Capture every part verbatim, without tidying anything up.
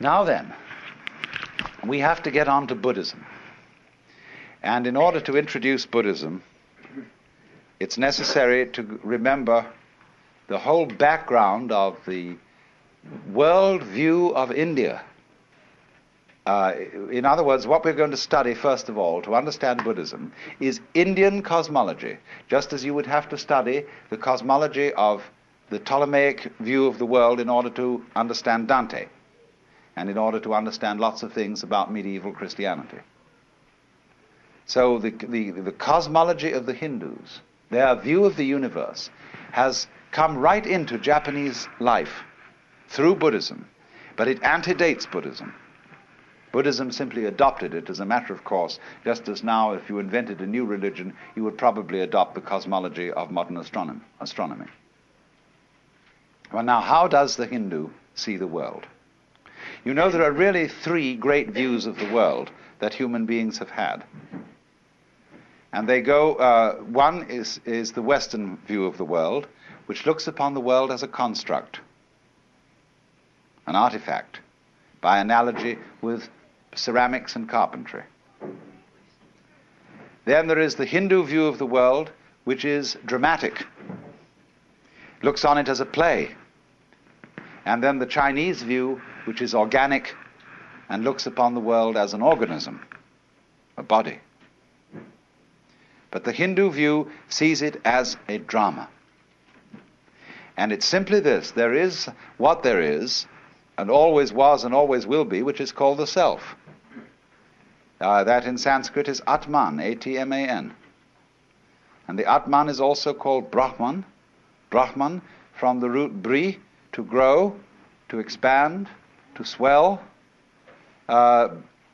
Now then, we have to get on to Buddhism. And in order to introduce Buddhism, it's necessary to remember the whole background of the world view of India. Uh, in other words, what we're going to study, first of all, to understand Buddhism, is Indian cosmology, just as you would have to study the cosmology of the Ptolemaic view of the world in order to understand Dante, and in order to understand lots of things about medieval Christianity. So the, the, the cosmology of the Hindus, their view of the universe, has come right into Japanese life through Buddhism, but it antedates Buddhism. Buddhism simply adopted it as a matter of course, just as now if you invented a new religion, you would probably adopt the cosmology of modern astronomy. astronomy. Well, now, how does the Hindu see the world? You know, there are really three great views of the world that human beings have had. And they go, uh, one is, is the Western view of the world, which looks upon the world as a construct, an artifact, by analogy with ceramics and carpentry. Then there is the Hindu view of the world, which is dramatic, looks on it as a play. And then the Chinese view, which is organic and looks upon the world as an organism, a body. But the Hindu view sees it as a drama. And it's simply this: there is what there is, and always was and always will be, which is called the self. Uh, that in Sanskrit is Atman, A T M A N. And the Atman is also called Brahman, Brahman, from the root bri, to grow, to expand, to swell, uh,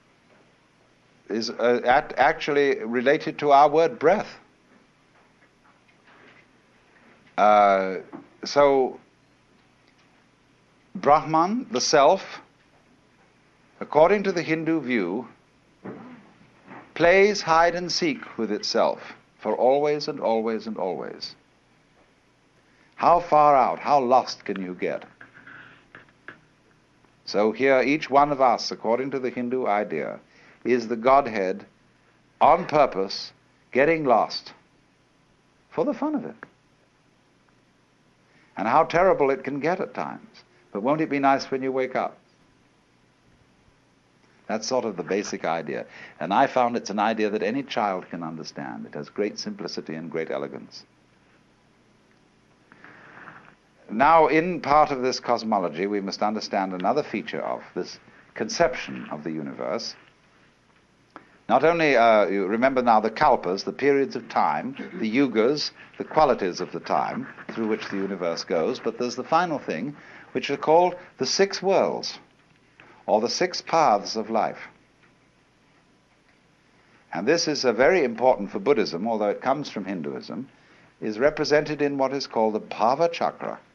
is uh, at actually related to our word breath. Uh, so, Brahman, the self, according to the Hindu view, plays hide and seek with itself for always and always and always. How far out, how lost can you get? So here, each one of us, according to the Hindu idea, is the Godhead on purpose, getting lost for the fun of it. And how terrible it can get at times. But won't it be nice when you wake up? That's sort of the basic idea. And I found it's an idea that any child can understand. It has great simplicity and great elegance. Now, in part of this cosmology, we must understand another feature of this conception of the universe. Not only, uh, you remember now the kalpas, the periods of time, the yugas, the qualities of the time through which the universe goes, but there's the final thing, which are called the six worlds, or the six paths of life. And this is uh, very important for Buddhism, although it comes from Hinduism, is represented in what is called the Bhava Chakra.